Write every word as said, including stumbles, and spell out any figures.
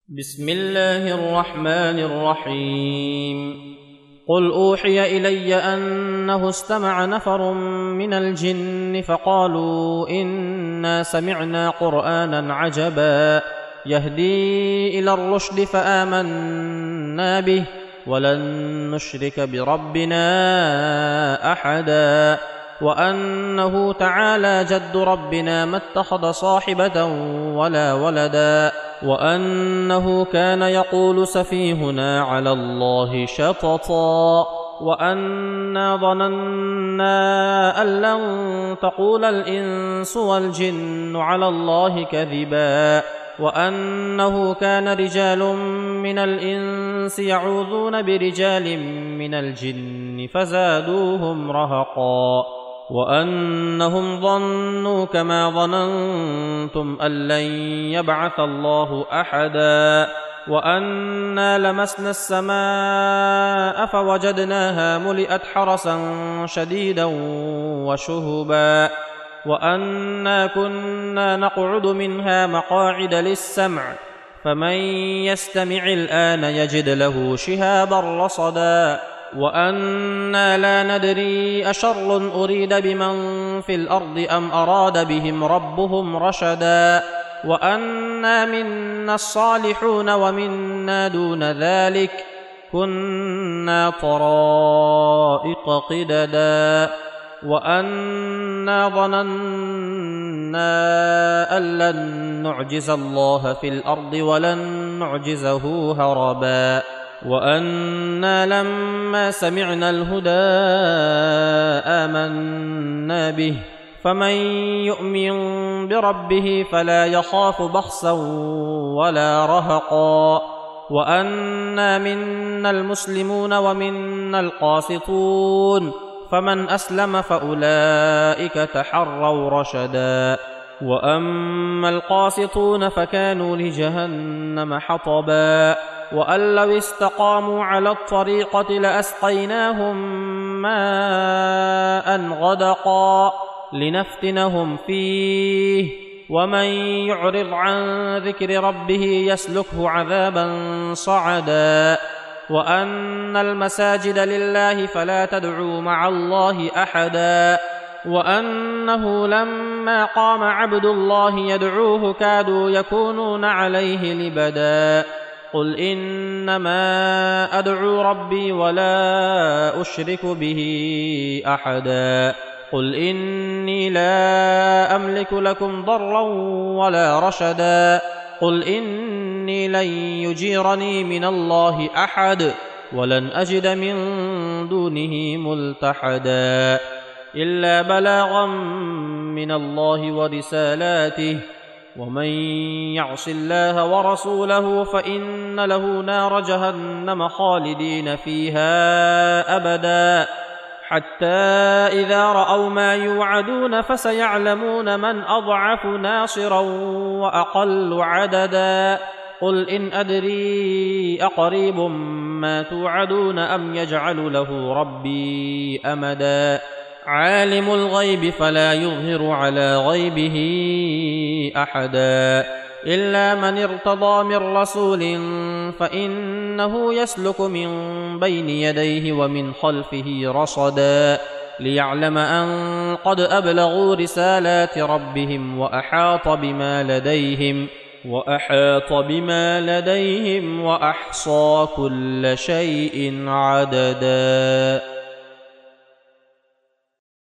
بسم الله الرحمن الرحيم قل أوحي إلي أنه استمع نفر من الجن فقالوا إنا سمعنا قرآنا عجبا يهدي إلى الرشد فآمنا به ولن نشرك بربنا أحدا وأنه تعالى جد ربنا ما اتخذ صاحبة ولا ولدا وأنه كان يقول سفيهنا على الله شططا وأنا ظننا أن لن تقول الإنس والجن على الله كذبا وأنه كان رجال من الإنس يعوذون برجال من الجن فزادوهم رهقا وأنهم ظنوا كما ظننتم أن لن يبعث الله أحدا وأنا لمسنا السماء فوجدناها ملئت حرسا شديدا وشهبا وأنا كنا نقعد منها مقاعد للسمع فمن يستمع الآن يجد له شهابا رصدا وأنا لا ندري أشر أريد بمن في الأرض أم أراد بهم ربهم رشدا وأنا منا الصالحون ومنا دون ذلك كنا طرائق قددا وأنا ظننا أن لن نعجز الله في الأرض ولن نعجزه هربا وأنا لما سمعنا الهدى آمنا به فمن يؤمن بربه فلا يخاف بخسا ولا رهقا وأنا منا المسلمون ومنا القاسطون فمن أسلم فأولئك تحروا رشدا وأما القاسطون فكانوا لجهنم حطبا وأن لو استقاموا على الطريقة لأسقيناهم ماء غدقا لنفتنهم فيه ومن يعرض عن ذكر ربه يسلكه عذابا صعدا وأن المساجد لله فلا تدعوا مع الله أحدا وأنه لما قام عبد الله يدعوه كادوا يكونون عليه لبدا قل إنما أدعو ربي ولا أشرك به أحدا قل إني لا أملك لكم ضرا ولا رشدا قل إني لن يجيرني من الله أحد ولن أجد من دونه ملتحدا إلا بلاغا من الله ورسالاته ومن يعص الله ورسوله فإن له نار جهنم خالدين فيها أبدا حتى إذا رأوا ما يوعدون فسيعلمون من أضعف ناصرا وأقل عددا قل إن أدري أقريب ما توعدون أم يجعل له ربي أمدا عالم الغيب فلا يظهر على غيبه أحدا إلا من ارتضى من رسول فإنه يسلك من بين يديه ومن خلفه رصدا ليعلم أن قد أبلغوا رسالات ربهم وأحاط بما لديهم وأحاط بما لديهم وأحصى كل شيء عددا.